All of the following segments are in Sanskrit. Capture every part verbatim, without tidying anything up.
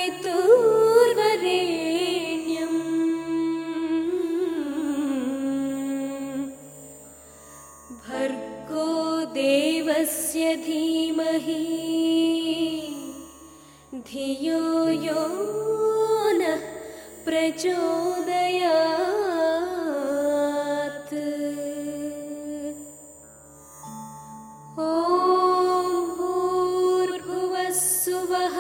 तत्सवितुर्वरेण्यम् भर्गो देवस्य धीमहि धियो यो नः प्रचोदयात्। ॐ भूर्भुवः स्वः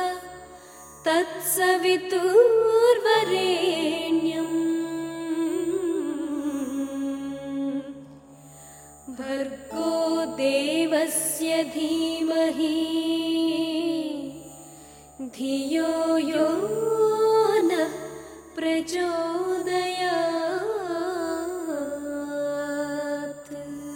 तत्सवितुर्वरेण्यम् भर्गो देवस्य धीमहि धियो यो नः प्रचोदयात्।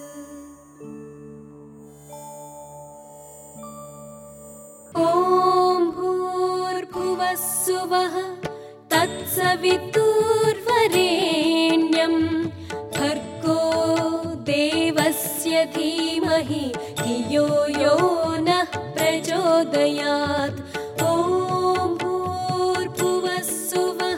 ॐ भूर्भुवः स्वः तत्सवितुर्वरेण्यम् भर्गो देवस्य धीमहि धियो यो नः प्रचोदयात्। ॐ भूर्भुवः स्वः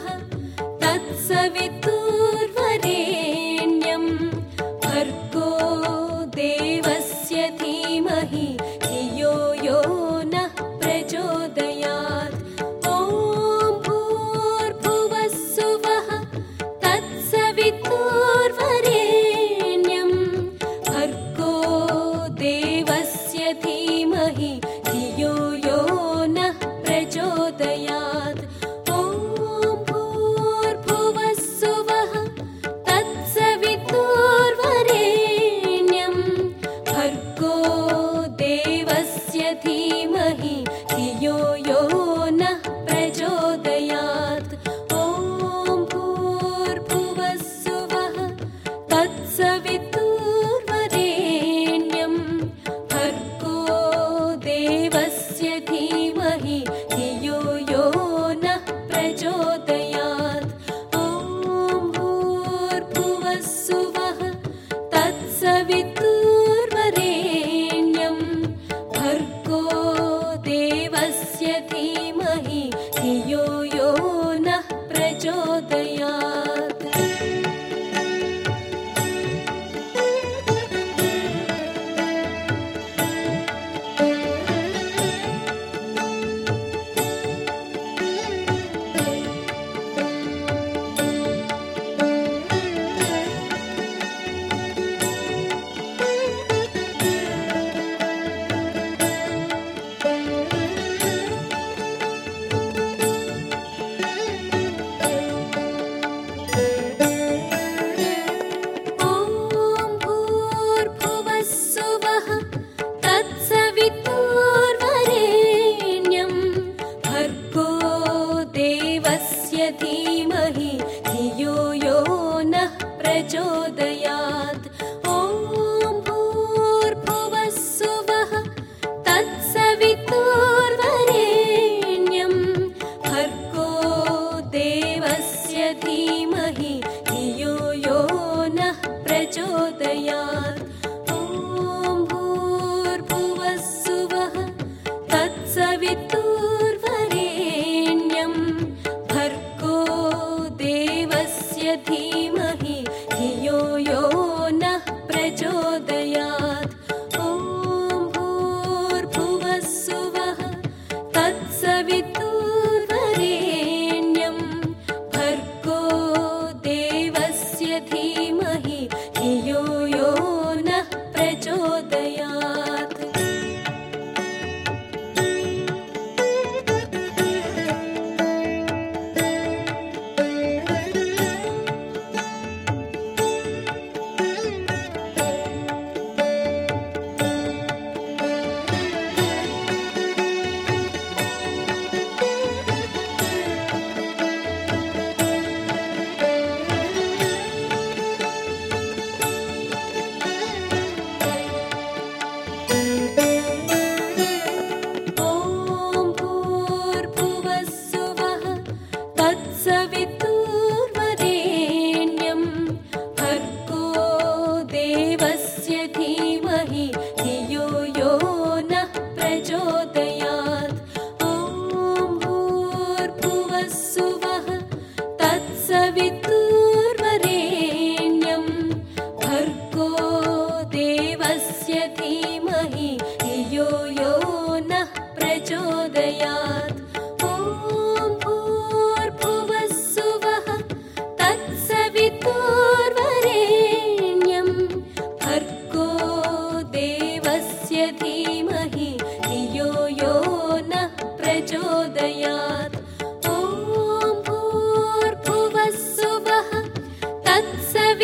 तत्सवितुर्वरेण्यम् भर्गो देवस्य धीमहि धियो यो नः प्रचोदयात्। ॐ भूर्भुवः स्वः तत्सवितुर्वरेण्यम् भर्गो देवस्य धीमहि धियो यो नः प्रचोदयात्। ॐ भूर्भुवः स्वः तत्सवितुर्वरेण्यम् भर्गो देवस्य धीमहि धियो यो नः प्रचोदयात्। ॐ भूर्भुवः स्वः तत्सवितुर्वरेण्यम् भर्गो देवस्य धीमहि धियो यो नः प्रचोदयात्। ॐ भूर्भुवः स्वः तत्सवितुर्वरेण्यम् भर्गो देवस्य धीमहि धियो यो नः प्रचोदयात्।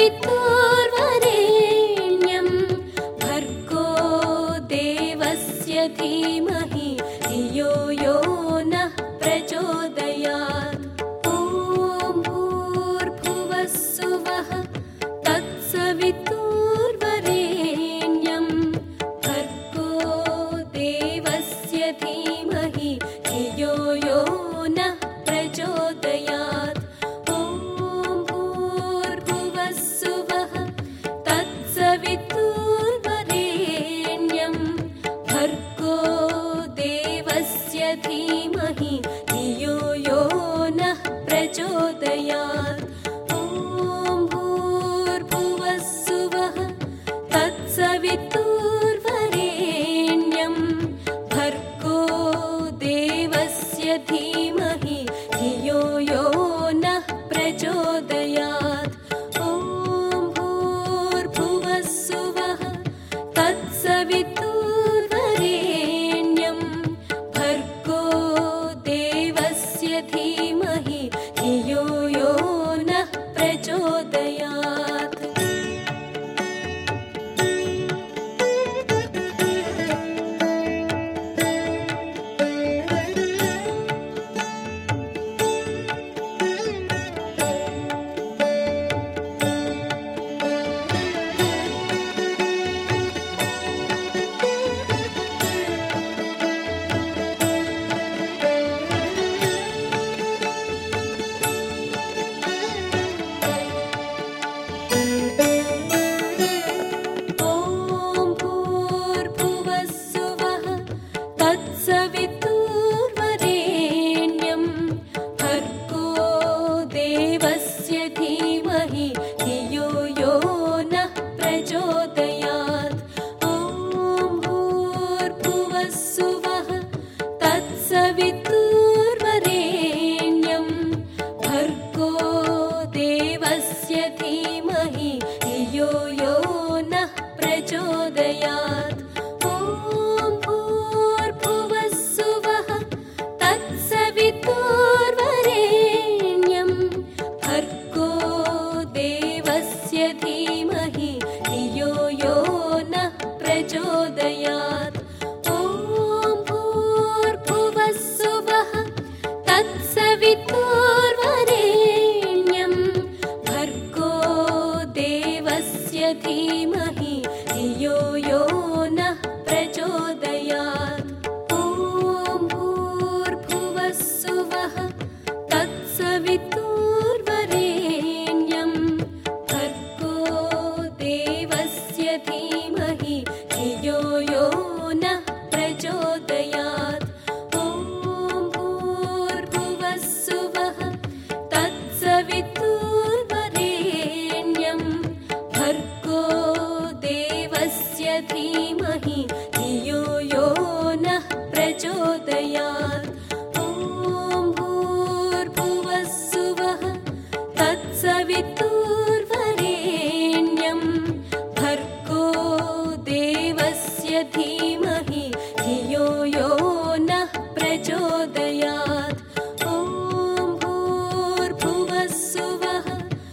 तत्सवितुर्वरेण्यं भर्गो देवस्य धीमहि धियो यो नः प्रचोदयात्। ॐ भूर्भुवः सुवः तत्सवितुर्वरेण्यं भर्गो देवस्य धीमहि धियो यो नः प्रचोदयात्। ॐ भूर्भुवः सुवः तत्सवितुर्वरेण्यं भर्गो देवस्य धीमहि धियो यो नः प्रचोदयात्। ॐ भूर्भुवः सुवः तत्सवितुर्वरेण्यं भर्गो देवस्य धीमहि धियो यो नः प्रचोदयात्। ॐ भूर्भुवः सुवः तत्सवितुर्वरेण्यं भर्गो देवस्य धीमहि धियो यो नः प्रचोदयात्। ॐ भूर्भुवः सुवः तत्सवितुर्वरेण्यं भर्गो देवस्य धीमहि धियो यो नः प्रचोदयात्। ॐ भूर्भुवः सुवः तत्सवितुर्वरेण्यं भर्गो देवस्य धीमहि धियो यो नः प्रचोदयात्। ॐ भूर्भुवः सुवः तत्सवितुर्वरेण्यं भर्गो देवस्य धीमहि धियो यो नः प्रचोदयात्। ॐ भूर्भुवः सुवः तत्सवितुर्वरेण्यं भर्गो देवस्य धीमहि धियो यो नः प्रचोदयात्। ॐ भूर्भुवः सुवः तत्सवितुर्वरेण्यं भर्गो देवस्य धीमहि धियो यो नः प्रचोदयात्। ॐ भूर्भुवः सुवः तत्सवितुर्वरेण्यं भर्गो देवस्य धीमहि धियो यो नः प्रचोदयात्। ॐ भूर्भुवः सुवः तत्सवितुर्वरेण्यं भर्गो देवस्य धीमहि धियो यो नः प्रचोदयात्। ॐ भूर्भुवः सुवः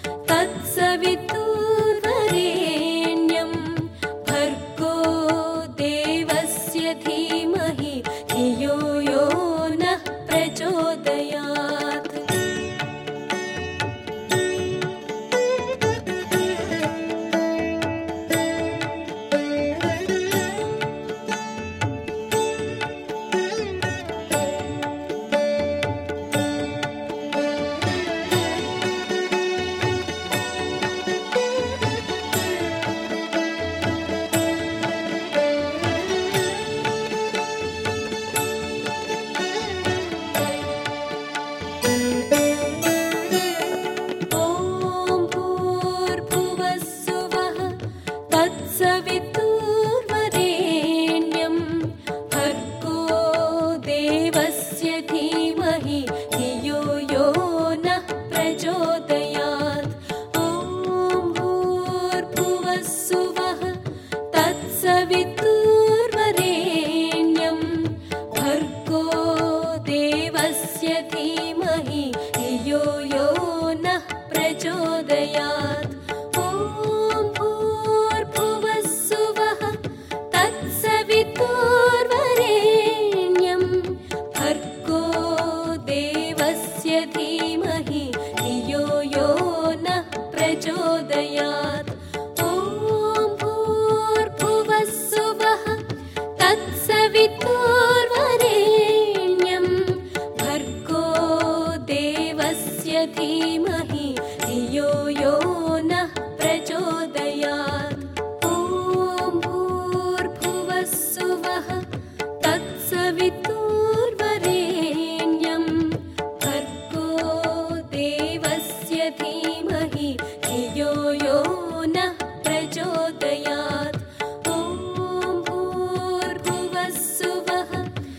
तत्सवितुर्वरेण्यं भर्गो देवस्य धीमहि धियो यो नः प्रचोदयात्। ॐ प्रचोदयात्। ॐ भूर्भुवः स्वः तत्सवितुर्वरेण्यं भर्गो देवस्य धीमहि धियो यो नः प्रचोदयात्। ॐ भूर्भुवः स्वः तत्सवितुर्वरेण्यं भर्गो देवस्य धीमहि धियो यो नः प्रचोदयात्। ॐ भूर्भुवः स्वः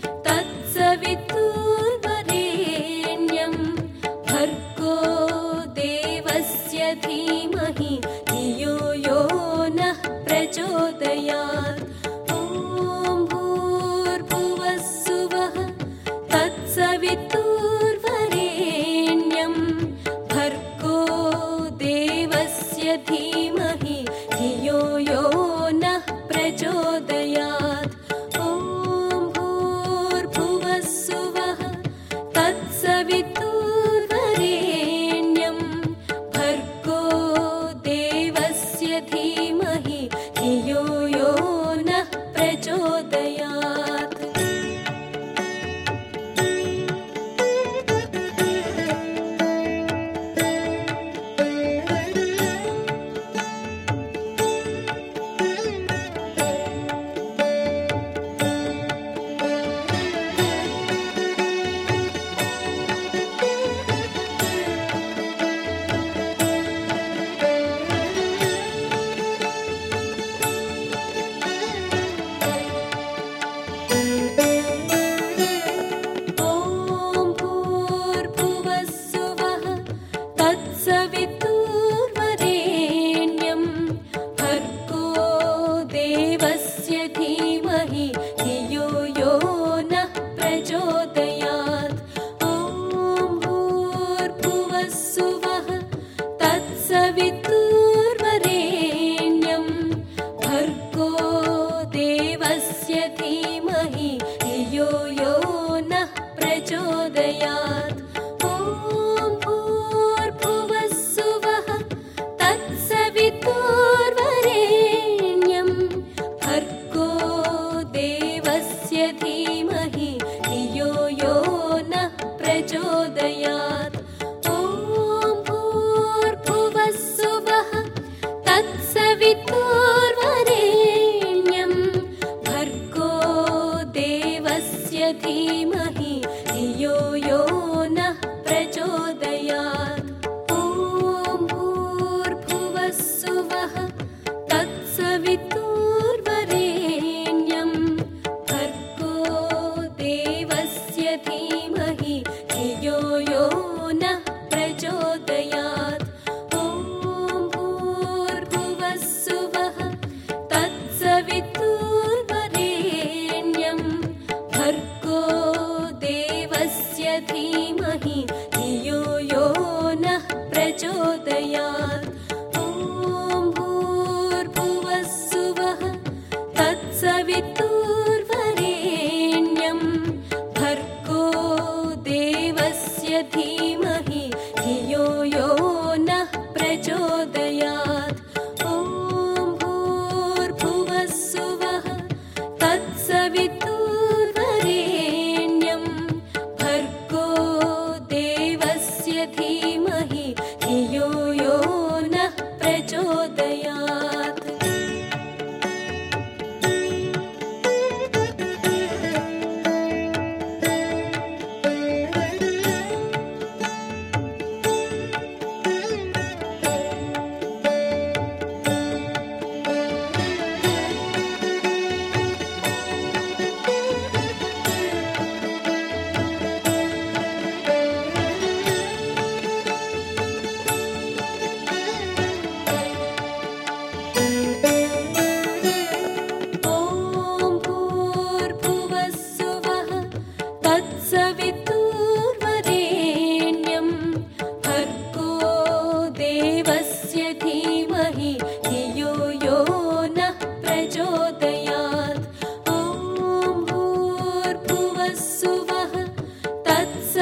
तत्सवितुर्वरेण्यं भर्गो देवस्य धीमहि धियो यो नः प्रचोदयात्। ॐ भूर्भुवः स्वः तत्सवितुर्वरेण्यं भर्गो देवस्य धीमहि धियो यो नः प्रचोदयात्। ॐ भूर्भुवः स्वः तत्सवितुर्वरेण्यं भर्गो देवस्य धीमहि धियो यो नः प्रचोदयात्। ॐ भूर्भुवः स्वः तत्सवितुर्वरेण्यं भर्गो देवस्य धीमहि धियो यो नः प्रचोदयात्। ॐ भूर्भुवः स्वः तत्सवितुर्वरेण्यं भर्गो देवस्य धीमहि धियो यो नः प्रचोदयात्। ॐ भूर्भुवः स्वः तत्सवितुर्वरेण्यं भर्गो देवस्य धीमहि धियो यो नः प्रचोदयात्। ॐ भूर्भुवः स्वः तत्सवितुर्वरेण्यं भर्गो देवस्य धीमहि धियो यो नः प्रचोदयात्। ॐ भूर्भुवः स्वः तत्सवितुर्वरेण्यं भर्गो देवस्य धीमहि धियो यो नः प्रचोदयात्। ॐ भूर्भुवः स्वः तत्सवितुर्वरेण्यं भर्गो देवस्य धीमहि धियो यो नः प्रचोदयात्। ॐ भूर्भुवः स्वः तत्सवितुर्वरेण्यं भर्गो देवस्य धीमहि धियो यो नः प्रचोदयात्। ॐ भूर्भुवः स्वः तत्सवितुर्वरेण्यं भर्गो देवस्य धीमहि धियो यो नः प्रचोदयात्।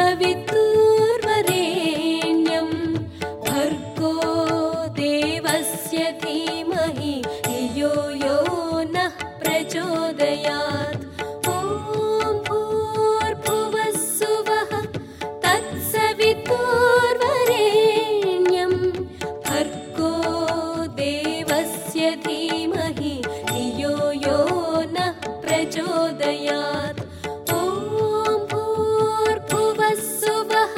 सवितुर्वरेण्यं भर्गो देवस्य धीमहि धियो यो नः प्रचोदयात्। ॐ भूर्भुवः सुवः तत्सवितुर्वरेण्यं भर्गो देवस्य धीमहि धियो यो नः प्रचोदयात्। ॐ भूर्भुवः सुवः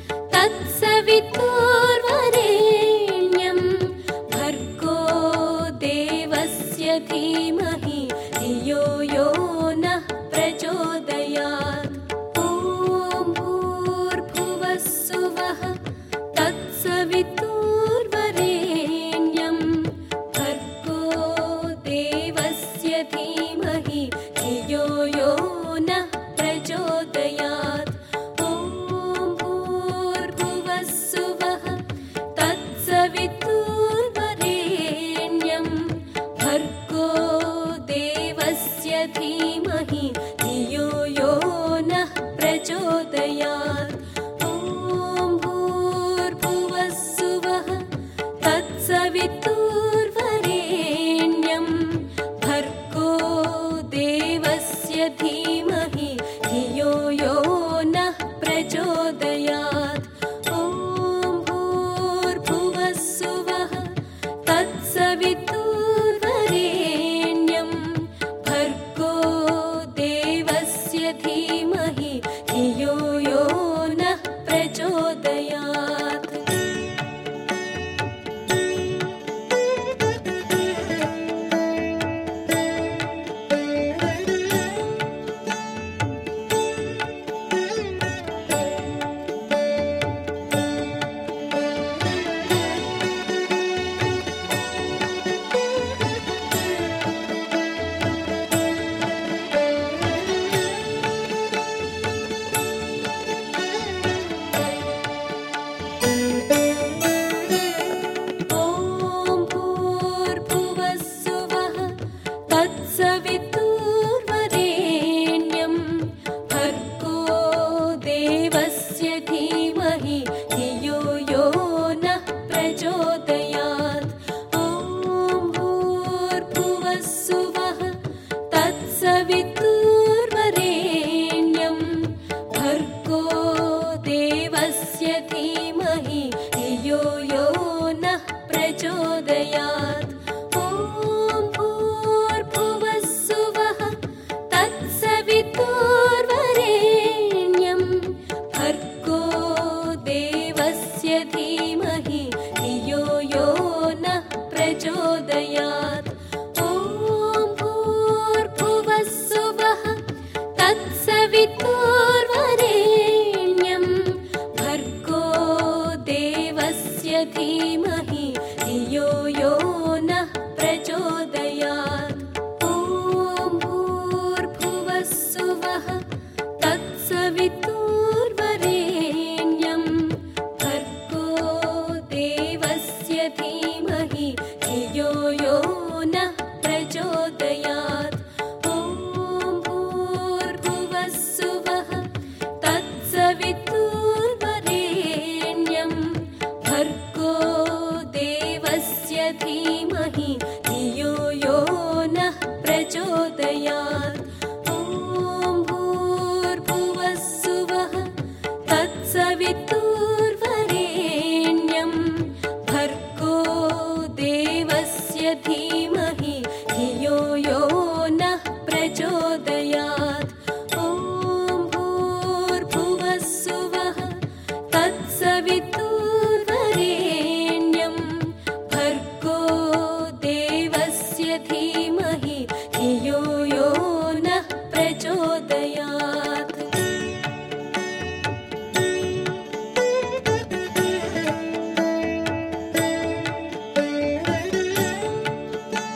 तत्सवितुर्वरेण्यं भर्गो देवस्य धीमहि धियो यो नः प्रचोदयात्। ॐ भूर्भुवः सुवः तत्सवितुर्वरेण्यं भर्गो देवस्य धीमहि धियो यो नः प्रचोदयात्। ॐ भूर्भुवः सुवः तत्सवितुर्वरेण्यं भर्गो देवस्य धीमहि धियो यो नः प्रचोदयात्। ॐ भूर्भुवः सुवः तत्सवितुर्वरेण्यं भर्गो देवस्य धीमहि धियो यो नः प्रचोदयात्। ॐ भूर्भुवः सुवः तत्सवितुर्वरेण्यं भर्गो देवस्य धीमहि धियो यो नः प्रचोदयात्। ॐ भूर्भुवः सुवः तत्सवितुर्वरेण्यं भर्गो देवस्य धीमहि धियो यो नः प्रचोदयात्। ॐ भूर्भुवः सुवः तत्सवितुर्वरेण्यं भर्गो देवस्य धीमहि धियो यो नः प्रचोदयात्। ॐ भूर्भुवः सुवः तत्सवितुर्वरेण्यं भर्गो देवस्य धीमहि धियो यो नः प्रचोदयात्। ॐ भूर्भुवः सुवः तत्सवितुर्वरेण्यं भर्गो देवस्य धीमहि धियो यो नः प्रचोदयात्। ॐ भूर्भुवः सुवः तत्सवितुर्वरेण्यं भर्गो देवस्य धीमहि धियो यो नः प्रचोदयात्। ॐ भूर्भुवः सुवः तत्सवितुर्वरेण्यं भर्गो देवस्य धीमहि धियो यो नः प्रचोदयात्। ॐ भूर्भुवः सुवः तत्सवितुर्वरेण्यं भर्गो देवस्य धीमहि धियो यो नः प्रचोदयात्। ॐ भूर्भुवः सुवः तत्सवितुर्वरेण्यं भर्गो देवस्य धीमहि धियो यो नः प्रचोदयात्। ॐ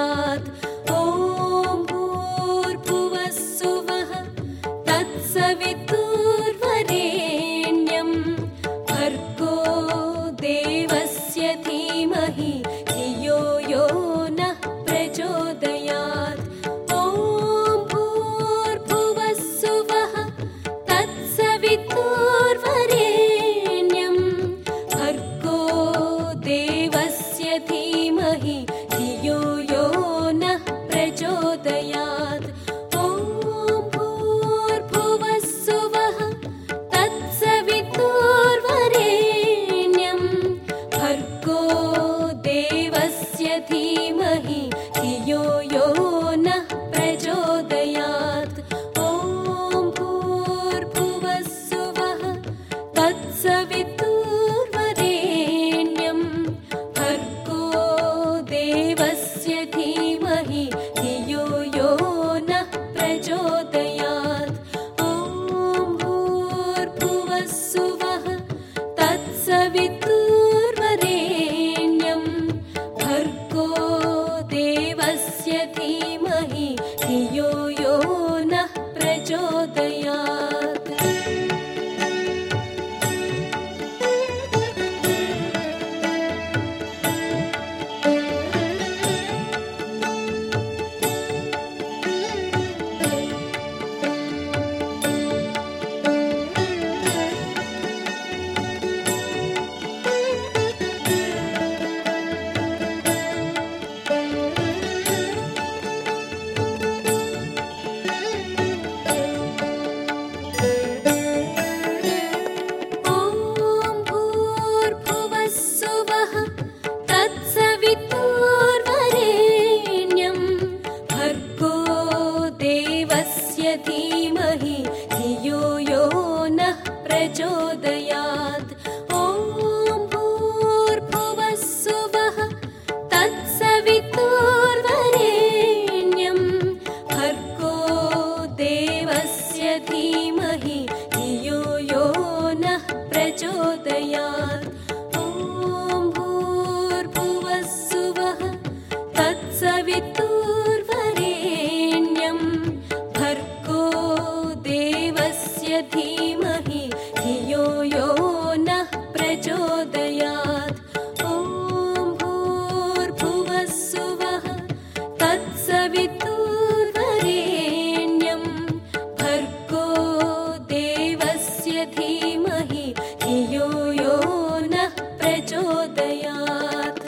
प्रचोदयात्। ॐ भूर्भुवस्सुवः तत्सवितुर्वरेण्यं भर्गो देवस्य धीमहि धियो यो नः प्रचोदयात्। ॐ भूर्भुवस्सुवः तत्सवितुर्वरेण्यं भर्गो देवस्य धीमहि धियो यो नः प्रचोदयात्। ॐ भूर्भुवस्सुवः तत्सवितुर्वरेण्यं भर्गो देवस्य धीमहि धियो यो नः प्रचोदयात्। ॐ भूर्भुवस्सुवः तत्सवितुर्वरेण्यं भर्गो देवस्य धीमहि धियो यो नः प्रचोदयात्। ॐ भूर्भुवस्सुवः तत्सवितुर्वरेण्यं भर्गो देवस्य धीमहि धियो यो नः प्रचोदयात्। ॐ भूर्भुवस्सुवः तत्सवितुर्वरेण्यं भर्गो देवस्य धीमहि धियो यो नः प्रचोदयात्। ॐ भूर्भुवस्सुवः तत्सवितुर्वरेण्यं भर्गो देवस्य धीमहि धियो यो नः प्रचोदयात्। ॐ भूर्भुवस्सुवः तत्सवितुर्वरेण्यं भर्गो देवस्य धीमहि धियो यो नः प्रचोदयात्। ॐ भूर्भुवस्सुवः तत्सवितुर्वरेण्यं भर्गो देवस्य धीमहि धियो यो नः प्रचोदयात्।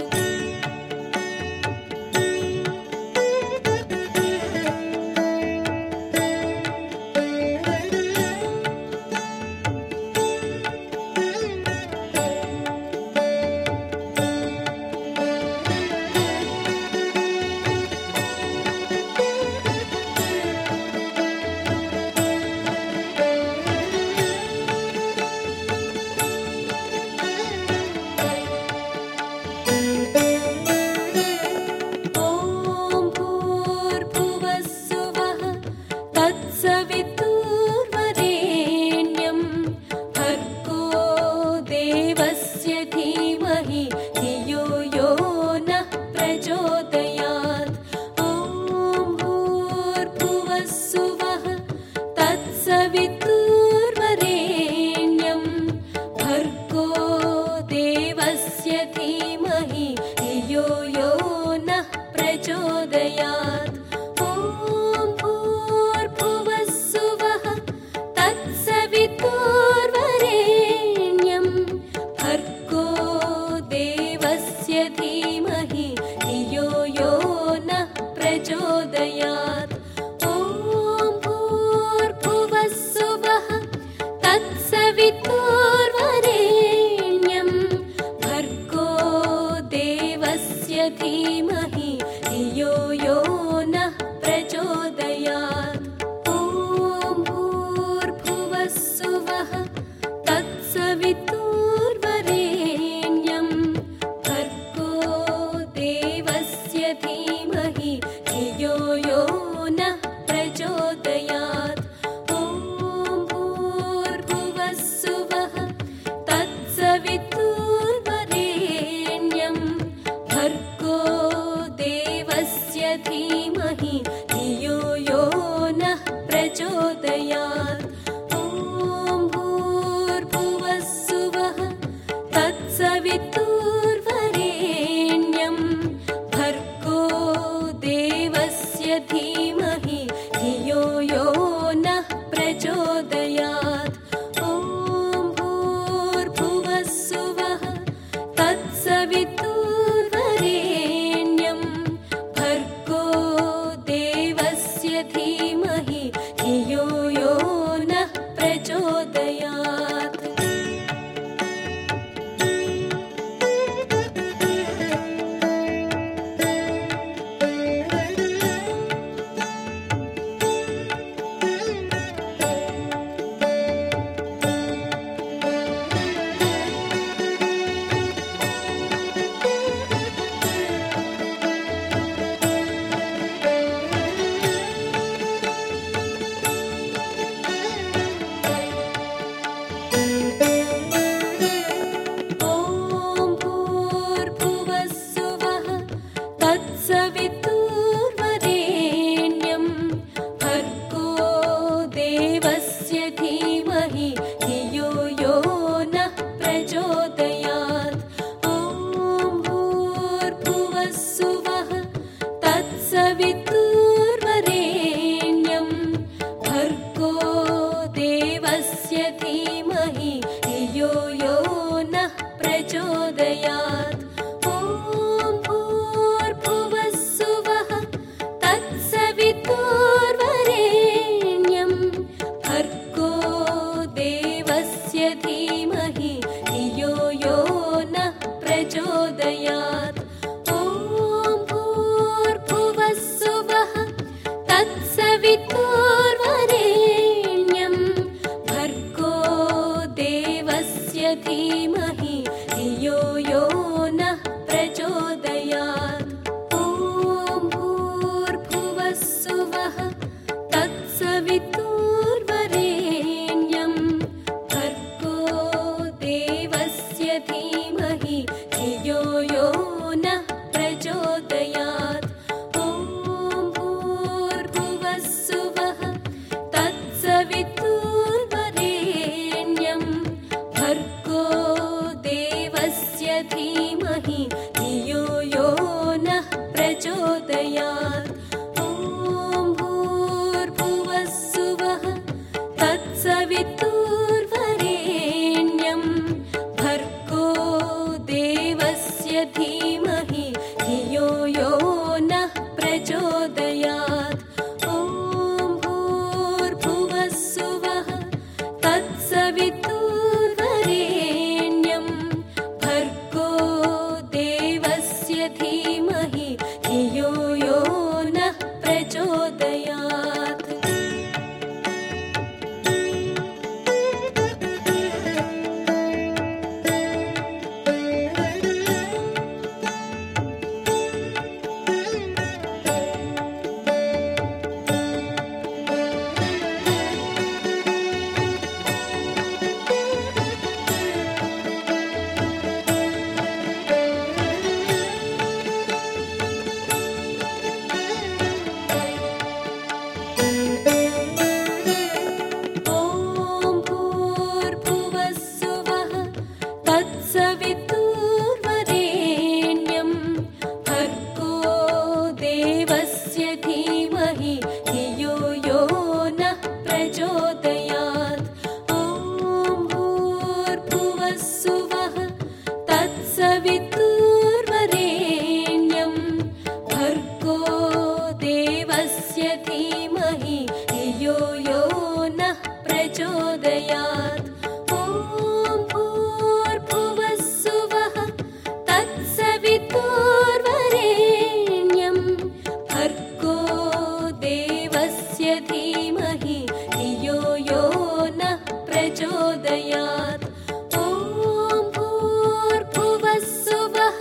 धीमहि धियो यो नः प्रचोदयात्। ॐ भूर्भुवः सुवः तत्सवितुर्वरेण्यं भर्गो देवस्य धीमहि धियो यो नः प्रचोदयात्। ॐ भूर्भुवः सुवः तत्सवितुर्वरेण्यं भर्गो देवस्य धीमहि धियो यो नः प्रचोदयात्।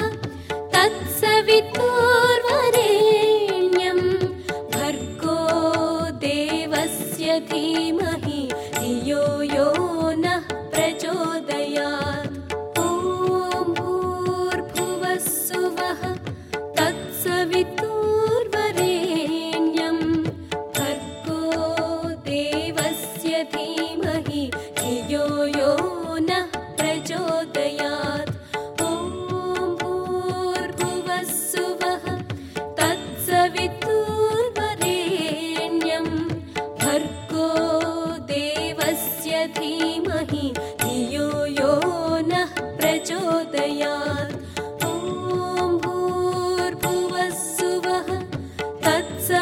तत्सवितुर्वरेण्यं भर्गो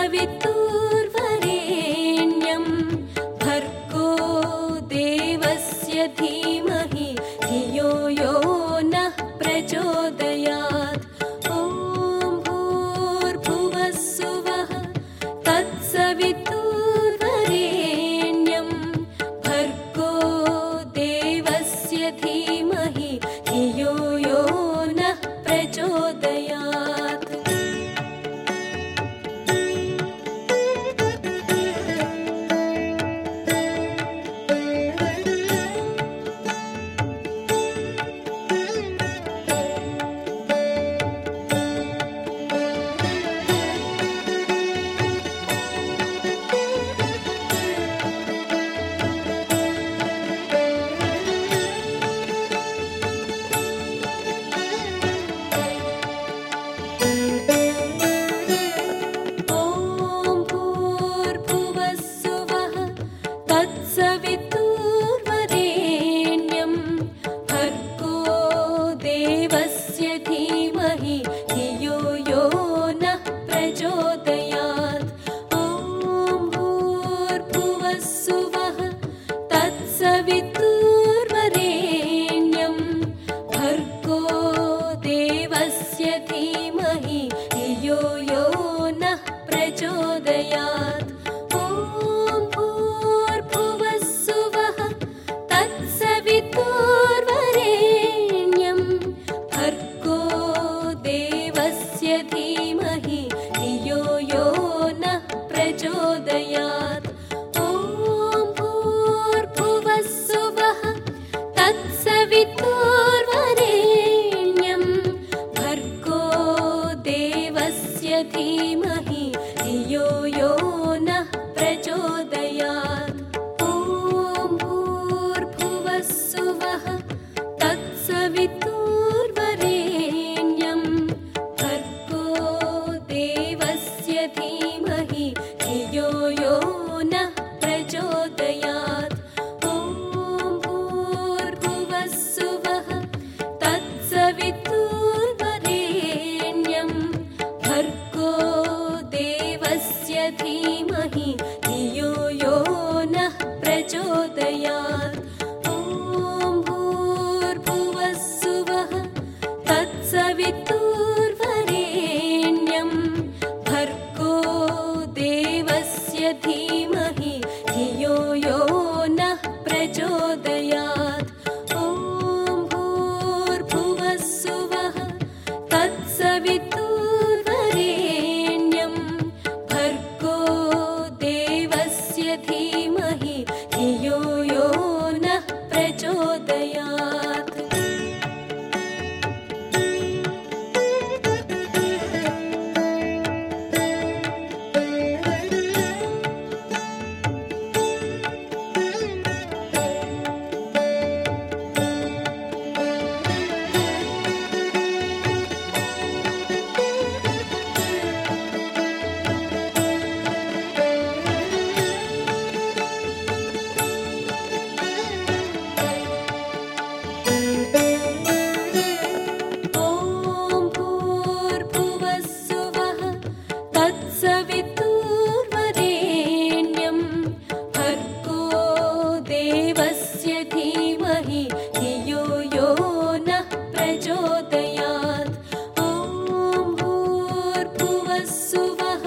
तत्सवितुर्वरेण्यं भर्गो देवस्य धीमहि धियो यो नः प्रचोदयात्। ॐ भूर्भुवस्सुवः तत्सवितुर्वरेण्यं भर्गो देवस्य धीमहि धियो यो नः प्रचोदयात्। सवितुर्वरेण्यं भर्गो देवस्य धीमहि धियो यो नः प्रचोदयात्। ॐ भूर्भुवस्सुवः तत्सवितुर्वरेण्यं भर्गो देवस्य धीमहि धियो यो नः प्रचोदयात्। तत्सवितुर्वरेण्यं भर्गो देवस्य धीमहि धियो यो नः प्रचोदयात्। ॐ भूर्भुवस्सुवः तत्सवितुर्वरेण्यं भर्गो देवस्य धीमहि धियो यो नः प्रचोदयात्। भूर्भुवस्सुवः तत्सवितुर्वरेण्यं भर्गो देवस्य धीमहि धियो यो नः प्रचोदयात्। ॐ भूर्भुवस्सुवः तत्सवितुर्वरेण्यं भर्गो देवस्य धीमहि धियो यो नः प्रचोदयात्। तत्सवितुर्वरेण्यं भर्गो देवस्य धीमहि धियो यो नः प्रचोदयात्। ॐ भूर्भुवस्सुवः तत्सवितुर्वरेण्यं भर्गो देवस्य धीमहि धियो यो नः प्रचोदयात्। सवितुर्वरेण्यं भर्गो देवस्य धीमहि धियो यो नः प्रचोदयात्। ॐ भूर्भुवस्सुवः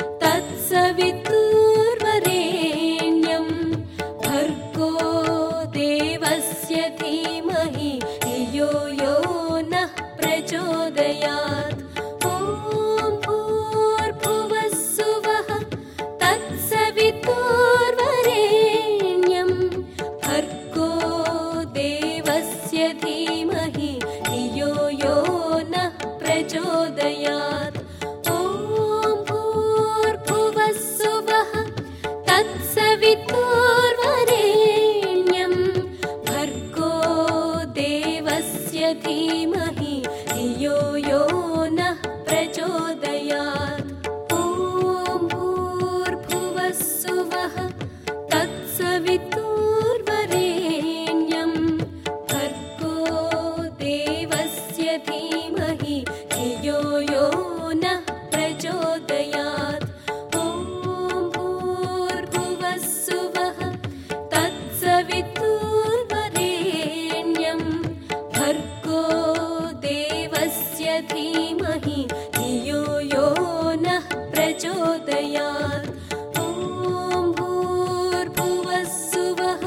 तत्सवितुर्वरेण्यं भर्गो देवस्य धीमहि धियो यो नः प्रचोदयात्। तत्सवितुर्वरेण्यं भर्गो देवस्य धीमहि धियो यो नः प्रचोदयात्। ॐ भूर्भुवस्सुवः प्रचोदयात् ॐ भूर्भुवस्सुवः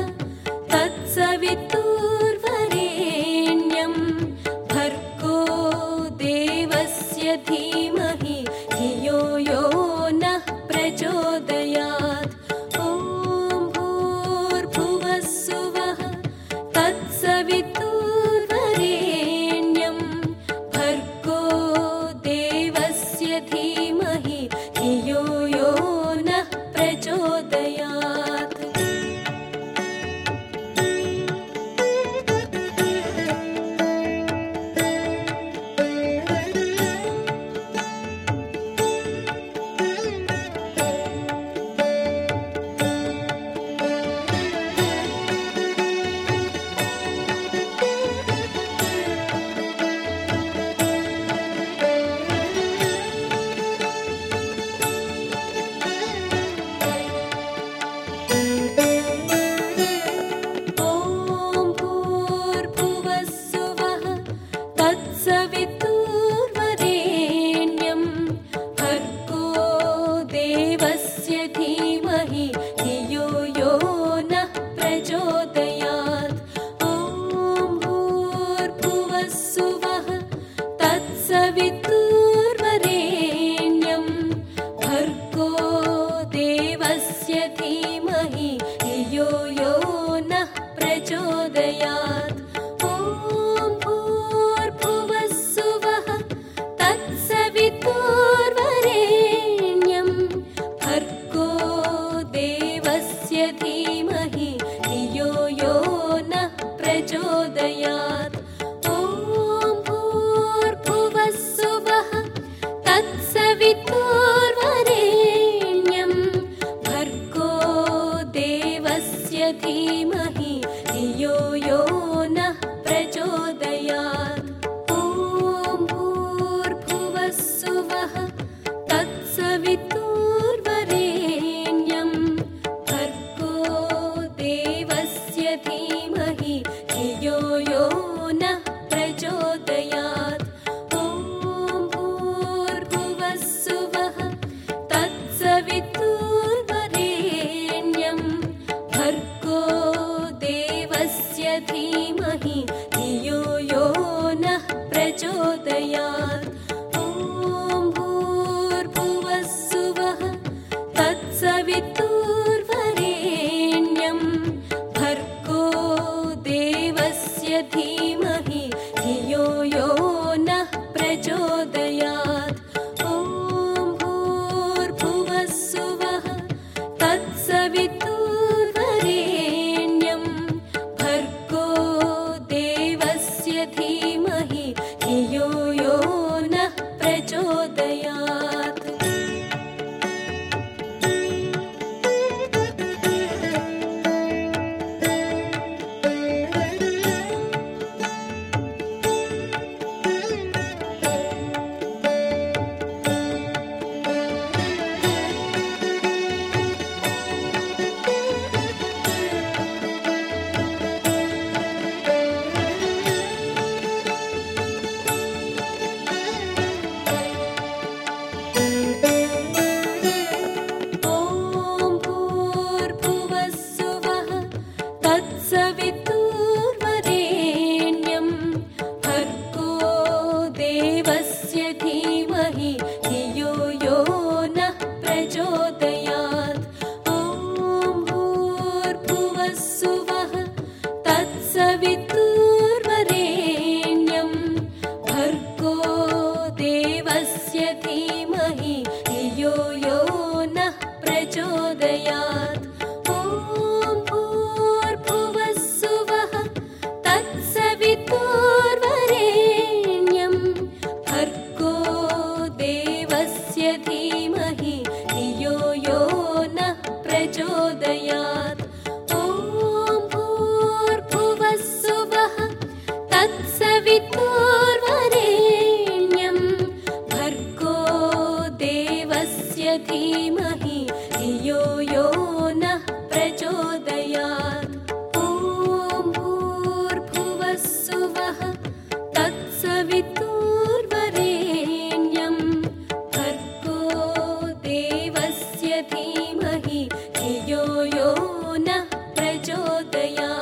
तत्सवितुर्वरेण्यं भर्गो देवस्य धीमहि धियो यो नः प्रचोदयात् ॐ भूर्भुवस्सुवः तत्सवितुर्वरेण्यं भर्गो देवस्य धीमहि धियो यो नः प्रचोदयात् सवितुर्वरेण्यं भर्गो देवस्य धीमहि धियो यो नः प्रचोदयात् ॐ भूर्भुवस्सुवः तत्सवितुर्वरेण्यं भर्गो देवस्य धीमहि धियो यो नः प्रचोदयात् सवितुर्वरेण्यं भर्गो देवस्य धीमहि धियो यो नः प्रचोदयात् ॐ भूर्भुवस्सुवः तत्सवितुर्वरेण्यं भर्गो देवस्य धीमहि धियो यो नः प्रचोदयात् भूर्भुवस्सुवः तत्सवितुर्वरेण्यं भर्गो देवस्य धीमहि धियो यो नः प्रचोदयात् ॐ भूर्भुवस्सुवः तत्सवितुर्वरेण्यं भर्गो देवस्य धीमहि धियो यो नः प्रचोदयात् ॐ भूर्भुवस्सुवः तत्सवितुर्वरेण्यं भर्गो देवस्य धीमहि धियो यो नः प्रचोदयात् ॐ भूर्भुवस्सुवः तत्सवितुर्वरेण्यं भर्गो देवस्य धीमहि धियो यो नः प्रचोदयात् सवितुर्वरेण्यं भर्गो देवस्य धीमहि धियो यो नः प्रचोदयात् ॐ भूर्भुवस्सुवः तत्सवितुर्वरेण्यं भर्गो देवस्य धीमहि धियो यो नः प्रचोदयात् सवितुर्वरेण्यं भर्गो देवस्य धीमहि धियो यो नः प्रचोदयात् ॐ भूर्भुवस्सुवः तत्सवितुर्वरेण्यं भर्गो देवस्य धीमहि धियो यो नः प्रचोदयात् तत्सवितुर्वरेण्यं भर्गो देवस्य प्रचोदयात्।